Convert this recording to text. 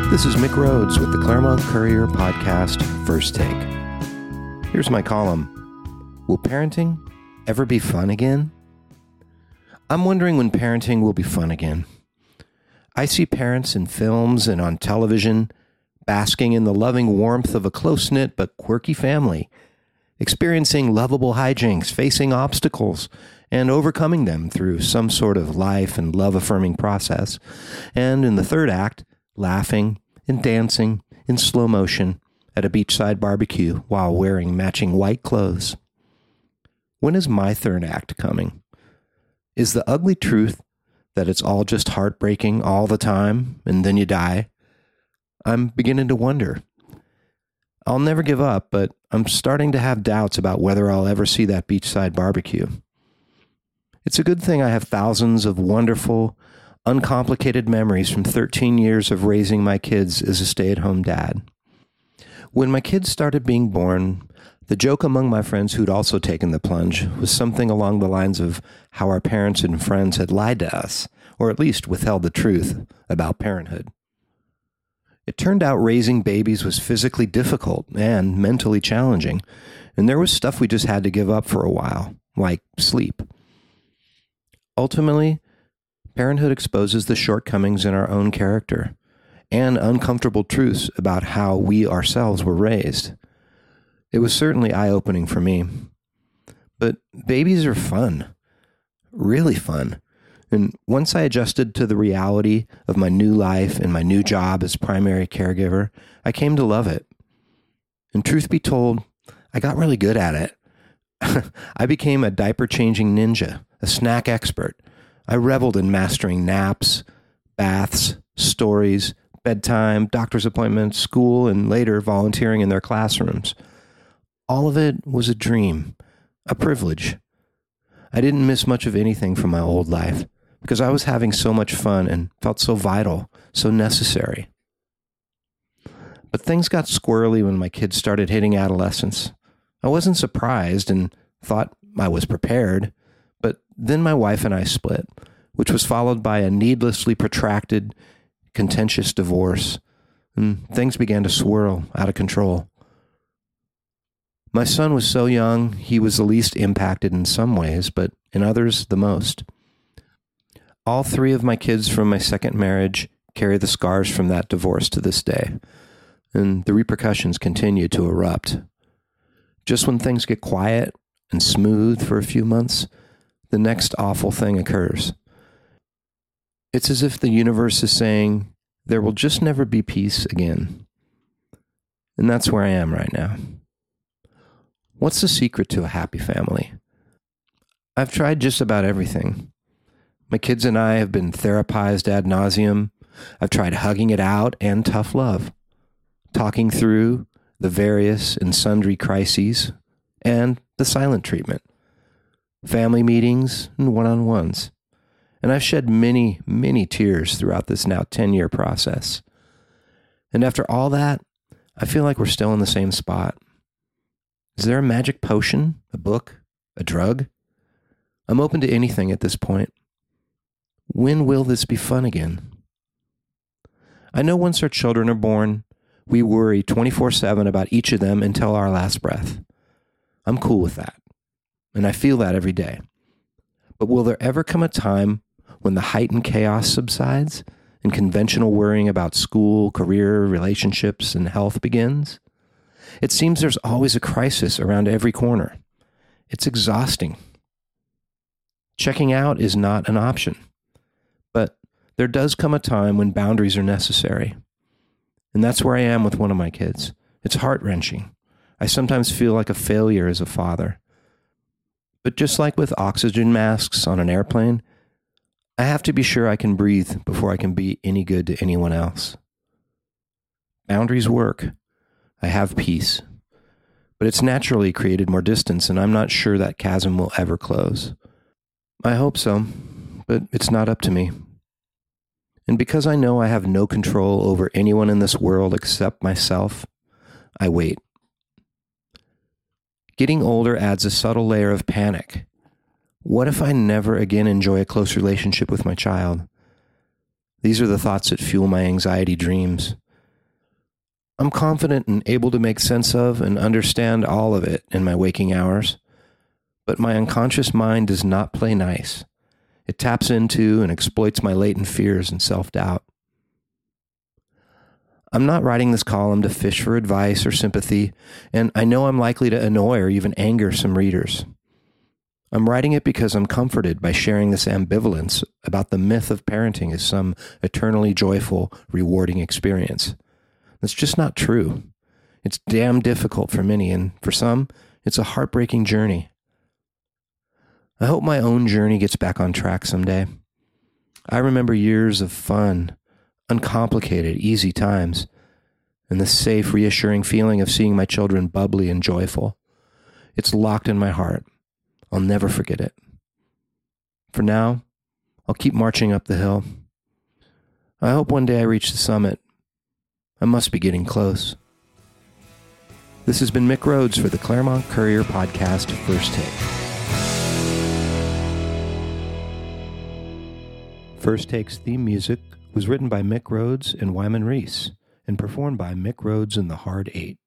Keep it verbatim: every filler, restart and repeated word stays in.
This is Mick Rhodes with the Claremont Courier podcast, First Take. Here's my column. Will parenting ever be fun again? I'm wondering when parenting will be fun again. I see parents in films and on television basking in the loving warmth of a close-knit but quirky family, experiencing lovable hijinks, facing obstacles, and overcoming them through some sort of life and love-affirming process. And in the third act, laughing and dancing in slow motion at a beachside barbecue while wearing matching white clothes. When is my third act coming? Is the ugly truth that it's all just heartbreaking all the time and then you die? I'm beginning to wonder. I'll never give up, but I'm starting to have doubts about whether I'll ever see that beachside barbecue. It's a good thing I have thousands of wonderful, uncomplicated memories from thirteen years of raising my kids as a stay-at-home dad. When my kids started being born, the joke among my friends who'd also taken the plunge was something along the lines of how our parents and friends had lied to us, or at least withheld the truth about parenthood. It turned out raising babies was physically difficult and mentally challenging, and there was stuff we just had to give up for a while, like sleep. Ultimately, parenthood exposes the shortcomings in our own character and uncomfortable truths about how we ourselves were raised. It was certainly eye-opening for me. But babies are fun, really fun. And once I adjusted to the reality of my new life and my new job as primary caregiver, I came to love it. And truth be told, I got really good at it. I became a diaper-changing ninja, a snack expert. I reveled in mastering naps, baths, stories, bedtime, doctor's appointments, school, and later volunteering in their classrooms. All of it was a dream, a privilege. I didn't miss much of anything from my old life because I was having so much fun and felt so vital, so necessary. But things got squirrely when my kids started hitting adolescence. I wasn't surprised and thought I was prepared. But then my wife and I split, which was followed by a needlessly protracted, contentious divorce, and things began to swirl out of control. My son was so young, he was the least impacted in some ways, but in others, the most. All three of my kids from my second marriage carry the scars from that divorce to this day, and the repercussions continue to erupt. Just when things get quiet and smooth for a few months, the next awful thing occurs. It's as if the universe is saying, there will just never be peace again. And that's where I am right now. What's the secret to a happy family? I've tried just about everything. My kids and I have been therapized ad nauseum. I've tried hugging it out and tough love, talking through the various and sundry crises, and the silent treatment. Family meetings, and one-on-ones. And I've shed many, many tears throughout this now ten-year process. And after all that, I feel like we're still in the same spot. Is there a magic potion, a book, a drug? I'm open to anything at this point. When will this be fun again? I know once our children are born, we worry twenty-four seven about each of them until our last breath. I'm cool with that. And I feel that every day. But will there ever come a time when the heightened chaos subsides and conventional worrying about school, career, relationships, and health begins? It seems there's always a crisis around every corner. It's exhausting. Checking out is not an option. But there does come a time when boundaries are necessary. And that's where I am with one of my kids. It's heart-wrenching. I sometimes feel like a failure as a father. But just like with oxygen masks on an airplane, I have to be sure I can breathe before I can be any good to anyone else. Boundaries work. I have peace. But it's naturally created more distance, and I'm not sure that chasm will ever close. I hope so, but it's not up to me. And because I know I have no control over anyone in this world except myself, I wait. Getting older adds a subtle layer of panic. What if I never again enjoy a close relationship with my child? These are the thoughts that fuel my anxiety dreams. I'm confident and able to make sense of and understand all of it in my waking hours, but my unconscious mind does not play nice. It taps into and exploits my latent fears and self-doubt. I'm not writing this column to fish for advice or sympathy, and I know I'm likely to annoy or even anger some readers. I'm writing it because I'm comforted by sharing this ambivalence about the myth of parenting as some eternally joyful, rewarding experience. That's just not true. It's damn difficult for many, and for some, it's a heartbreaking journey. I hope my own journey gets back on track someday. I remember years of fun, uncomplicated, easy times, and the safe, reassuring feeling of seeing my children bubbly and joyful. It's locked in my heart. I'll never forget it. For now, I'll keep marching up the hill. I hope one day I reach the summit. I must be getting close. This has been Mick Rhodes for the Claremont Courier Podcast First Take. First Take's theme music was written by Mick Rhodes and Wyman Reese and performed by Mick Rhodes and the Hard Eight.